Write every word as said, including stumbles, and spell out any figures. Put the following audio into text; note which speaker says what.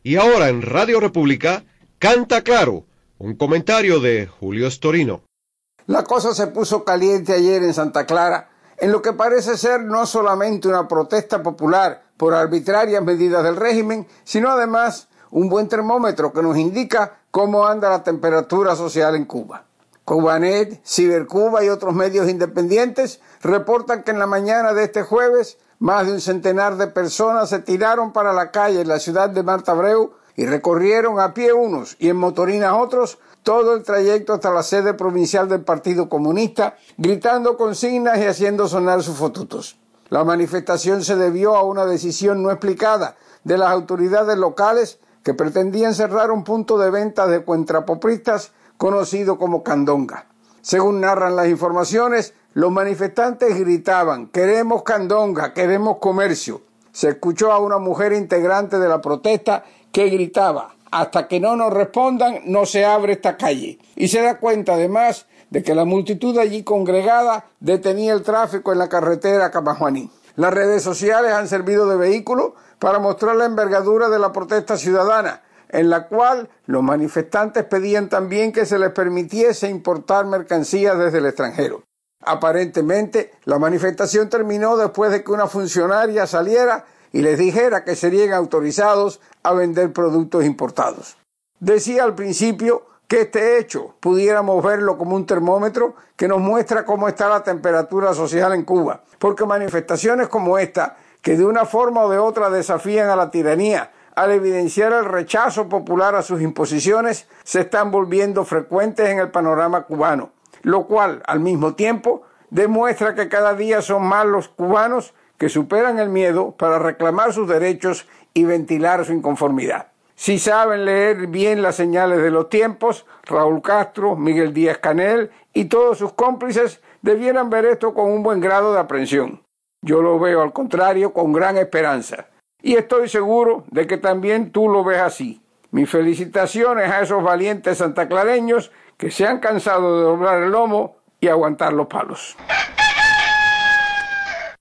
Speaker 1: Y ahora en Radio República, Canta Claro, un comentario de Julio Storino.
Speaker 2: La cosa se puso caliente ayer en Santa Clara, en lo que parece ser no solamente una protesta popular por arbitrarias medidas del régimen, sino además un buen termómetro que nos indica cómo anda la temperatura social en Cuba. Cubanet, Cibercuba y otros medios independientes reportan que en la mañana de este jueves más de un centenar de personas se tiraron para la calle en la ciudad de Marta Abreu y recorrieron a pie unos y en motorinas otros todo el trayecto hasta la sede provincial del Partido Comunista, gritando consignas y haciendo sonar sus fotutos. La manifestación se debió a una decisión no explicada de las autoridades locales que pretendían cerrar un punto de venta de cuentrapopristas conocido como Candonga. Según narran las informaciones, los manifestantes gritaban: «Queremos Candonga, queremos comercio». Se escuchó a una mujer integrante de la protesta que gritaba: «Hasta que no nos respondan, no se abre esta calle». Y se da cuenta además de que la multitud allí congregada detenía el tráfico en la carretera Camajuaní. Las redes sociales han servido de vehículo para mostrar la envergadura de la protesta ciudadana, en la cual los manifestantes pedían también que se les permitiese importar mercancías desde el extranjero. Aparentemente, la manifestación terminó después de que una funcionaria saliera y les dijera que serían autorizados a vender productos importados. Decía al principio que este hecho pudiéramos verlo como un termómetro que nos muestra cómo está la temperatura social en Cuba, porque manifestaciones como esta, que de una forma o de otra desafían a la tiranía, al evidenciar el rechazo popular a sus imposiciones, se están volviendo frecuentes en el panorama cubano, lo cual, al mismo tiempo, demuestra que cada día son más los cubanos que superan el miedo para reclamar sus derechos y ventilar su inconformidad. Si saben leer bien las señales de los tiempos, Raúl Castro, Miguel Díaz-Canel y todos sus cómplices debieran ver esto con un buen grado de aprensión. Yo lo veo, al contrario, con gran esperanza. Y estoy seguro de que también tú lo ves así. Mis felicitaciones a esos valientes santaclareños que se han cansado de doblar el lomo y aguantar los palos.